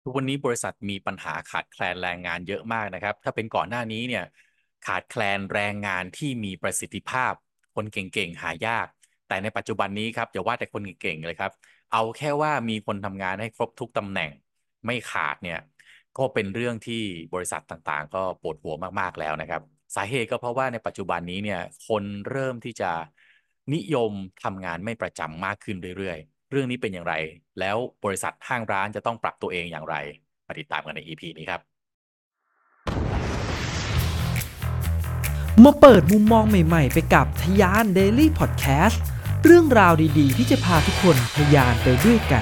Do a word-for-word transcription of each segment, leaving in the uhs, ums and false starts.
ทุกวันนี้บริษัทมีปัญหาขาดแคลนแรงงานเยอะมากนะครับถ้าเป็นก่อนหน้านี้เนี่ยขาดแคลนแรงงานที่มีประสิทธิภาพคนเก่งๆหายากแต่ในปัจจุบันนี้ครับอย่าว่าแต่คนเก่งๆเลยครับเอาแค่ว่ามีคนทำงานให้ครบทุกตำแหน่งไม่ขาดเนี่ยก็เป็นเรื่องที่บริษัทต่างๆก็ปวดหัวมากๆแล้วนะครับสาเหตุก็เพราะว่าในปัจจุบันนี้เนี่ยคนเริ่มที่จะนิยมทำงานไม่ประจำมากขึ้นเรื่อยๆ เรื่องนี้เป็นอย่างไร แล้วบริษัทห้างร้านจะต้องปรับตัวเองอย่างไรมาติดตามกันใน อี พี นี้ครับมาเปิดมุมมองใหม่ๆไปกับทยาน Daily Podcast เรื่องราวดีๆที่จะพาทุกคนทยานไปด้วยกัน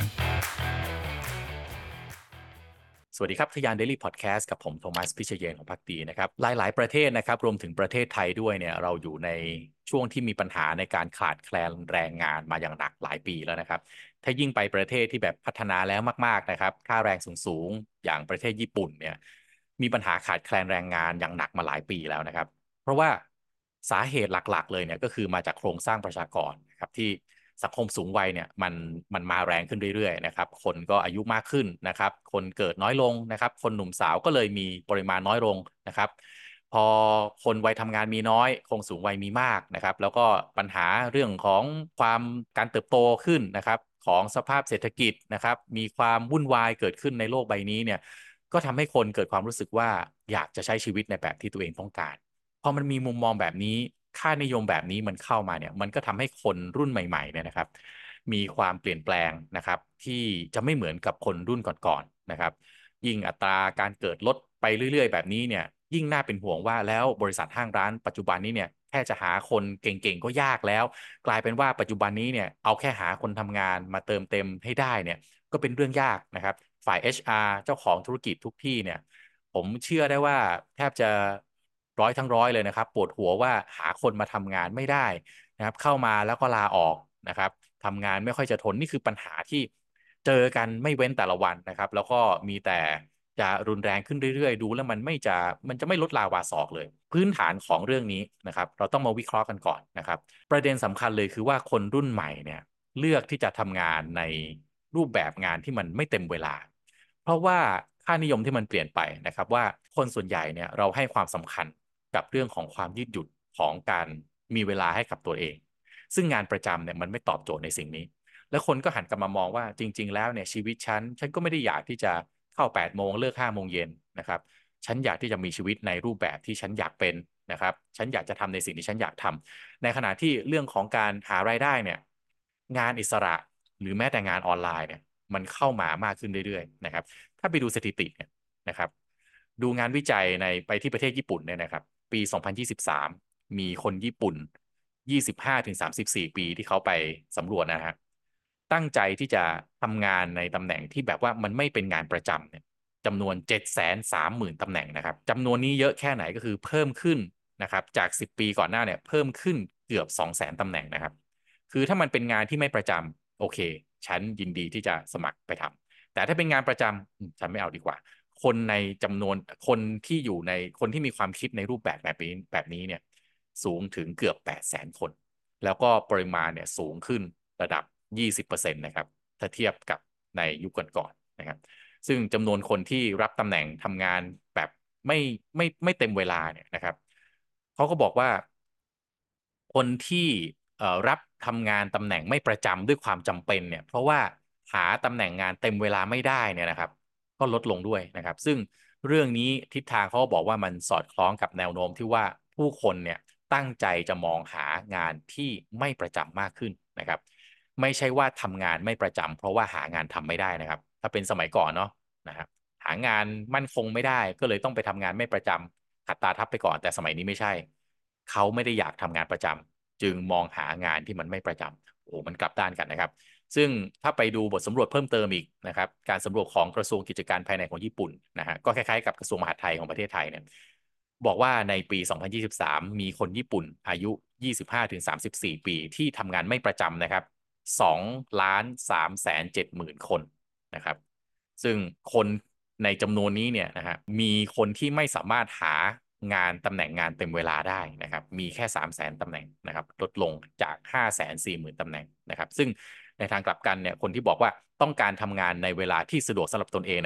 สวัสดีครับทยาน Daily Podcast กับผมโทมัสพิเชยนของภักดีนะครับหลายๆประเทศนะครับรวมถึงประเทศไทยด้วยเนี่ยเราอยู่ในช่วงที่มีปัญหาในการขาดแคลนแรงงานมาอย่างหนักหลายปีแล้วนะครับถ้ายิ่งไปประเทศที่แบบพัฒนาแล้วมากๆนะครับค่าแรงสูงๆอย่างประเทศญี่ปุ่นเนี่ยมีปัญหาขาดแคลนแรงงานอย่างหนักมาหลายปีแล้วนะครับ เพราะว่าสาเหตุหลักๆเลยเนี่ยก็คือมาจากโครงสร้างประชากรนะครับที่สังคมสูงวัยเนี่ยมันมันมาแรงขึ้นเรื่อยๆนะครับคนก็อายุมากขึ้นนะครับคนเกิดน้อยลงนะครับคนหนุ่มสาวก็เลยมีปริมาณน้อยลงนะครับพอคนวัยทำงานมีน้อยคนสูงวัยมีมากนะครับแล้วก็ปัญหาเรื่องของความการเติบโตขึ้นนะครับของสภาพเศรษฐกิจนะครับมีความวุ่นวายเกิดขึ้นในโลกใบนี้เนี่ยก็ทำให้คนเกิดความรู้สึกว่าอยากจะใช้ชีวิตในแบบที่ตัวเองต้องการ พอมันมีมุมมองแบบนี้ค่านิยมแบบนี้มันเข้ามาเนี่ยมันก็ทำให้คนรุ่นใหม่ๆเนี่ยนะครับมีความเปลี่ยนแปลงนะครับที่จะไม่เหมือนกับคนรุ่นก่อนๆนะครับยิ่งอัตราการเกิดลดไปเรื่อยๆแบบนี้เนี่ยยิ่งน่าเป็นห่วงว่าแล้วบริษัทห้างร้านปัจจุบันนี้เนี่ยแค่จะหาคนเก่งๆก็ยากแล้วกลายเป็นว่าปัจจุบันนี้เนี่ยเอาแค่หาคนทำงานมาเติมเต็มให้ได้เนี่ยก็เป็นเรื่องยากนะครับฝ่าย เอช อาร์ เจ้าของธุรกิจทุกที่เนี่ย ผมเชื่อได้ว่าแทบจะร้อยทั้งร้อยเลยนะครับปวดหัวว่าหาคนมาทำงานไม่ได้นะครับเข้ามาแล้วก็ลาออกนะครับทำงานไม่ค่อยจะทนนี่คือปัญหาที่เจอกันไม่เว้นแต่ละวันนะครับแล้วก็มีแต่จะรุนแรงขึ้นเรื่อยๆดูแล้วมันไม่จะมันจะไม่ลดลาวาศอกเลยพื้นฐานของเรื่องนี้นะครับเราต้องมาวิเคราะห์กันก่อนนะครับประเด็นสำคัญเลยคือว่าคนรุ่นใหม่เนี่ยเลือกที่จะทำงานในรูปแบบงานที่มันไม่เต็มเวลา เพราะว่าค่านิยมที่มันเปลี่ยนไปนะครับว่าคนส่วนใหญ่เนี่ยเราให้ความสำคัญกับเรื่องของความยืดหยุ่นของการมีเวลาให้กับตัวเองซึ่งงานประจำเนี่ยมันไม่ตอบโจทย์ในสิ่งนี้แล้วคนก็หันกลับมามองว่าจริงๆแล้วเนี่ยชีวิตฉันฉันก็ไม่ได้อยากที่จะเข้าแปดโมงเลิกห้าโมงเย็นนะครับฉันอยากที่จะมีชีวิตในรูปแบบที่ฉันอยากเป็นนะครับฉันอยากจะทำในสิ่งที่ฉันอยากทำในขณะที่เรื่องของการหารายได้เนี่ยงานอิสระหรือแม้แต่งานออนไลน์เนี่ยมันเข้ามามากขึ้นเรื่อยๆนะครับ ถ้าไปดูสถิติเนี่ยนะครับดูงานวิจัยในไปที่ประเทศญี่ปุ่นเนี่ยนะครับปีสองพันยี่สิบสามมีคนญี่ปุ่นยี่สิบห้าถึงสามสิบสี่ปีที่เขาไปสำรวจนะฮะตั้งใจที่จะทำงานในตำแหน่งที่แบบว่ามันไม่เป็นงานประจำเนี่ยจำนวนเจ็ดแสนสามหมื่นตำแหน่งนะครับจำนวนนี้เยอะแค่ไหนก็คือเพิ่มขึ้นนะครับจากสิบปีก่อนหน้าเนี่ยเพิ่มขึ้นเกือบสองแสนตำแหน่งนะครับคือถ้ามันเป็นงานที่ไม่ประจำโอเคฉันยินดีที่จะสมัครไปทำ แต่ถ้าเป็นงานประจำฉันไม่เอาดีกว่าคนในจำนวนคนที่อยู่ในคนที่มีความคิดในรูปแบบแบบนี้แบบนี้เนี่ยสูงถึงเกือบแปดแสนคนแล้วก็ปริมาณเนี่ยสูงขึ้นระดับยี่สิบเปอร์เซ็นต์นะครับถ้าเทียบกับในยุคก่อนๆนะครับซึ่งจำนวนคนที่รับตำแหน่งทำงานแบบไม่ไม่ไม่เต็มเวลาเนี่ยนะครับเขาก็บอกว่าคนที่เอ่อรับทำงานตำแหน่งไม่ประจำด้วยความจำเป็นเนี่ยเพราะว่าหาตำแหน่งงานเต็มเวลาไม่ได้เนี่ยนะครับก็ลดลงด้วยนะครับซึ่งเรื่องนี้ทิศทางเขาก็บอกว่ามันสอดคล้องกับแนวโน้มที่ว่าผู้คนเนี่ยตั้งใจจะมองหางานที่ไม่ประจำมากขึ้นนะครับไม่ใช่ว่าทำงานไม่ประจำเพราะว่าหางานทำไม่ได้นะครับถ้าเป็นสมัยก่อนเนาะนะครับหางานมั่นคงไม่ได้ก็เลยต้องไปทำงานไม่ประจำขัดตาทับไปก่อนแต่สมัยนี้ไม่ใช่เขาไม่ได้อยากทำงานประจำ จึงมองหางานที่มันไม่ประจำโอ้มันกลับด้านกันนะครับซึ่งถ้าไปดูบทสำรวจเพิ่มเติมอีกนะครับการสำรวจของกระทรวงกิจการภายในของญี่ปุ่นนะฮะก็คล้ายๆกับกระทรวงมหาดไทยของประเทศไทยเนี่ยบอกว่าในปีสองพันยี่สิบสามมีคนญี่ปุ่นอายุยี่สิบห้าถึงสามสิบสี่ปีที่ทำงานไม่ประจำนะครับสองล้านสามแสนเจ็ดหมื่นคนนะครับซึ่งคนในจำนวนนี้เนี่ยนะฮะมีคนที่ไม่สามารถหางานตำแหน่งงานเต็มเวลาได้นะครับมีแค่สามแสนตำแหน่งนะครับลดลงจากห้าแสนสี่หมื่นตำแหน่งนะครับซึ่งในทางกลับกันเนี่ยคนที่บอกว่าต้องการทำงานในเวลาที่สะดวกสำหรับตนเองนะครับ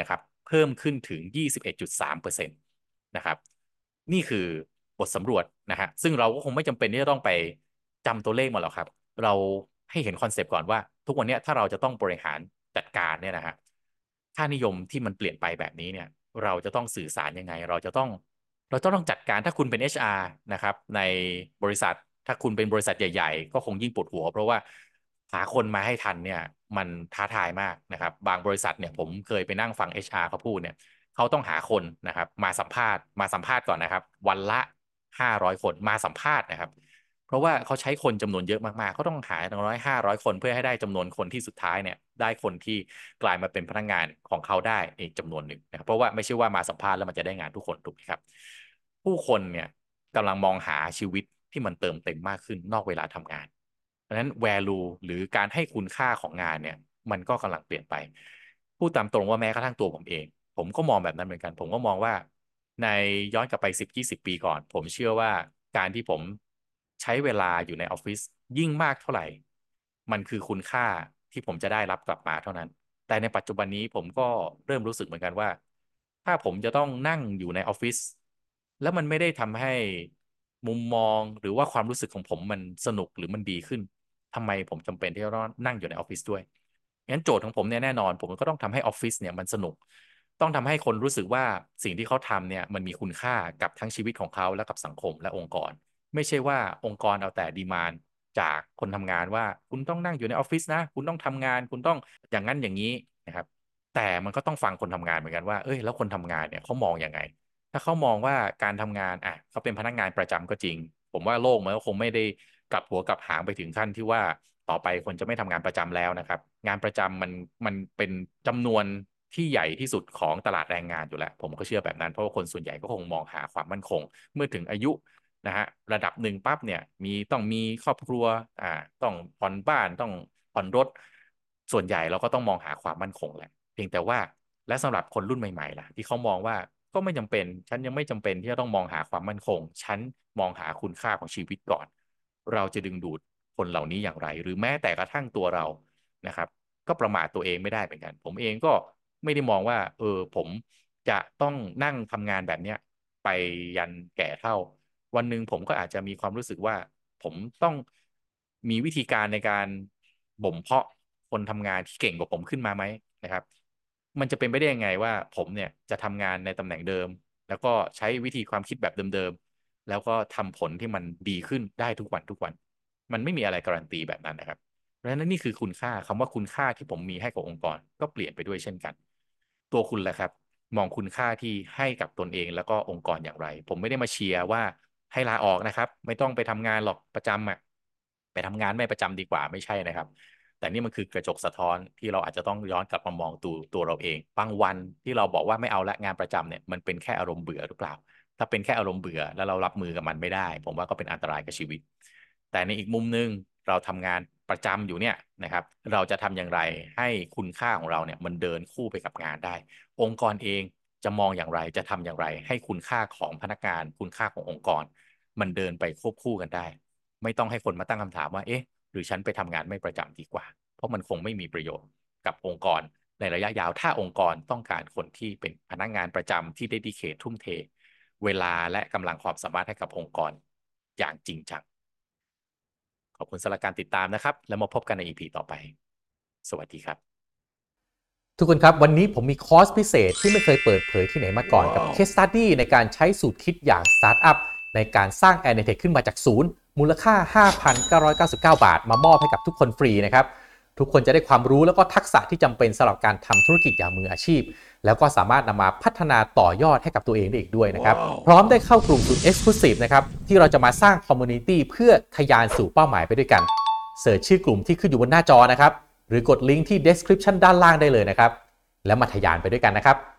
เพิ่มขึ้นถึง ยี่สิบเอ็ดจุดสามเปอร์เซ็นต์ นะครับนี่คือบทสำรวจนะฮะซึ่งเราก็คงไม่จำเป็นที่จะต้องไปจำตัวเลขมาหรอกครับเราให้เห็นคอนเซปต์ก่อนว่าทุกวันนี้ถ้าเราจะต้องบริหารจัดการเนี่ยนะฮะค่านิยมที่มันเปลี่ยนไปแบบนี้เนี่ยเราจะต้องสื่อสารยังไงเราจะต้องเราจะต้องจัดการถ้าคุณเป็น เอช อาร์ นะครับในบริษัทถ้าคุณเป็นบริษัทใหญ่ๆก็คงยิ่งปวดหัวเพราะว่าหาคนมาให้ทันเนี่ยมันท้าทายมากนะครับบางบริษัทเนี่ยผมเคยไปนั่งฟัง เอช อาร์ เขาพูดเนี่ยเขาต้องหาคนนะครับมาสัมภาษณ์มาสัมภาษณ์ก่อนนะครับวันละห้าร้อยคนมาสัมภาษณ์นะครับเพราะว่าเขาใช้คนจำนวนเยอะมากๆเขาต้องหาอย่างน้อยห้าร้อยคนเพื่อให้ได้จำนวนคนที่สุดท้ายเนี่ยได้คนที่กลายมาเป็นพนักงานของเขาได้อีกจำนวนหนึ่งนะครับเพราะว่าไม่ใช่ว่ามาสัมภาษณ์แล้วมันจะได้งานทุกคนถูกไหมครับผู้คนเนี่ยกำลังมองหาชีวิตที่มันเติมเต็มมากขึ้นนอกเวลาทำงานเพราะฉะนั้น value หรือการให้คุณค่าของงานเนี่ยมันก็กำลังเปลี่ยนไปพูดตามตรงว่าแม้กระทั่งตัวผมเองผมก็มองแบบนั้นเหมือนกันผมก็มองว่าในย้อนกลับไปสิบ ยี่สิบปีก่อนผมเชื่อว่าการที่ผมใช้เวลาอยู่ในออฟฟิศยิ่งมากเท่าไหร่มันคือคุณค่าที่ผมจะได้รับกลับมาเท่านั้นแต่ในปัจจุบันนี้ผมก็เริ่มรู้สึกเหมือนกันว่าถ้าผมจะต้องนั่งอยู่ในออฟฟิศแล้วมันไม่ได้ทำให้มุมมองหรือว่าความรู้สึกของผมมันสนุกหรือมันดีขึ้นทำไมผมจำเป็นที่จะต้องนั่งอยู่ในออฟฟิศด้วยงั้นโจทย์ของผมเนี่ยแน่นอนผมก็ต้องทำให้ออฟฟิศเนี่ยมันสนุกต้องทำให้คนรู้สึกว่าสิ่งที่เขาทำเนี่ยมันมีคุณค่ากับทั้งชีวิตของเขาและกับสังคมและองค์กรไม่ใช่ว่าองค์กรเอาแต่ดีมานด์จากคนทำงานว่าคุณต้องนั่งอยู่ในออฟฟิศนะคุณต้องทำงานคุณต้องอย่างนั้นอย่างนี้นะครับแต่มันก็ต้องฟังคนทำงานเหมือนกันว่าเอ้ยแล้วคนทำงานเนี่ยเขามองยังไงถ้าเขามองว่าการทำงานอ่ะเขาเป็นพนักงานประจำก็จริงผมว่าโลกมันก็คงไม่ได้กลับหัวกลับหางไปถึงขั้นที่ว่าต่อไปคนจะไม่ทำงานประจำแล้วนะครับงานประจำมันมันเป็นจำนวนที่ใหญ่ที่สุดของตลาดแรงงานอยู่แล้วผมก็เชื่อแบบนั้นเพราะว่าคนส่วนใหญ่ก็คงมองหาความมั่นคงเมื่อถึงอายุนะฮะระดับหนึ่งปั๊บเนี่ยมีต้องมีครอบครัวอ่าต้องผ่อนบ้านต้องผ่อนรถส่วนใหญ่เราก็ต้องมองหาความมั่นคงแหละเพียงแต่ว่าและสำหรับคนรุ่นใหม่ๆล่ะที่เขามองว่าก็ไม่จำเป็นฉันยังไม่จำเป็นที่จะต้องมองหาความมั่นคงฉันมองหาคุณค่าของชีวิตก่อนเราจะดึงดูดคนเหล่านี้อย่างไรหรือแม้แต่กระทั่งตัวเรานะครับก็ประมาทตัวเองไม่ได้เหมือนกันผมเองก็ไม่ได้มองว่าเออผมจะต้องนั่งทำงานแบบเนี้ยไปยันแก่เฒ่าวันหนึ่งผมก็อาจจะมีความรู้สึกว่าผมต้องมีวิธีการในการบ่มเพาะคนทำงานที่เก่งกว่าผมขึ้นมาไหมนะครับมันจะเป็นไปได้ยังไงว่าผมเนี่ยจะทำงานในตำแหน่งเดิมแล้วก็ใช้วิธีความคิดแบบเดิมๆแล้วก็ทำผลที่มันดีขึ้นได้ทุกวันทุกวันมันไม่มีอะไรการันตีแบบนั้นนะครับเพราะฉะนั้นนี่คือคุณค่าคำว่าคุณค่าที่ผมมีให้กับองค์กรก็เปลี่ยนไปด้วยเช่นกันตัวคุณแหละครับมองคุณค่าที่ให้กับตนเองแล้วก็องค์กรอย่างไรผมไม่ได้มาเชียร์ว่าให้ลาออกนะครับไม่ต้องไปทำงานหรอกประจำอ่ะไปทำงานไม่ประจำดีกว่าไม่ใช่นะครับแต่นี่มันคือกระจกสะท้อนที่เราอาจจะต้องย้อนกลับมามองตัวตัวเราเองบางวันที่เราบอกว่าไม่เอาละงานประจำเนี่ยมันเป็นแค่อารมณ์เบื่อหรือเปล่าถ้าเป็นแค่อารมณ์เบื่อแล้วเรารับมือกับมันไม่ได้ผมว่าก็เป็นอันตรายกับชีวิตแต่ในอีกมุมนึงเราทำงานประจำอยู่เนี่ยนะครับเราจะทำอย่างไรให้คุณค่าของเราเนี่ยมันเดินคู่ไปกับงานได้องค์กรเองจะมองอย่างไรจะทำอย่างไรให้คุณค่าของพนักงานคุณค่าขององค์กรมันเดินไปควบคู่กันได้ไม่ต้องให้คนมาตั้งคำถามว่าเอ๊ะหรือฉันไปทำงานไม่ประจำดีกว่าเพราะมันคงไม่มีประโยชน์กับองค์กรในระยะยาวถ้าองค์กรต้องการคนที่เป็นพนักงานประจำที่ dedicate ทุ่มเทเวลาและกำลังความสามารถให้กับองค์กรอย่างจริงจังขอบคุณสำหรับการติดตามนะครับแล้วมาพบกันใน อี พี ต่อไปสวัสดีครับทุกคนครับวันนี้ผมมีคอร์สพิเศษที่ไม่เคยเปิดเผยที่ไหนมาก่อน wow. กับ Case Study ในการใช้สูตรคิดอย่างสตาร์ทอัพในการสร้าง Anitech ขึ้นมาจากศูนย์มูลค่า ห้าพันเก้าร้อยเก้าสิบเก้า บาทมามอบให้กับทุกคนฟรีนะครับทุกคนจะได้ความรู้แล้วก็ทักษะที่จำเป็นสำหรับการทำธุรกิจอย่างมืออาชีพแล้วก็สามารถนำมาพัฒนาต่อยอดให้กับตัวเองได้อีกด้วยนะครับ wow. พร้อมได้เข้ากลุ่มศูนย์ Exclusive นะครับที่เราจะมาสร้าง Community เพื่อทะยานสู่เป้าหมายไปด้วยกันเสิร์ชชื่อกลุ่มที่ขึ้นอยู่บนหน้าจอนะครับหรือกดลิงก์ที่ Description ด้านล่างได้เลยนะครับแล้วมาทะยานไปด้วยกันนะครับ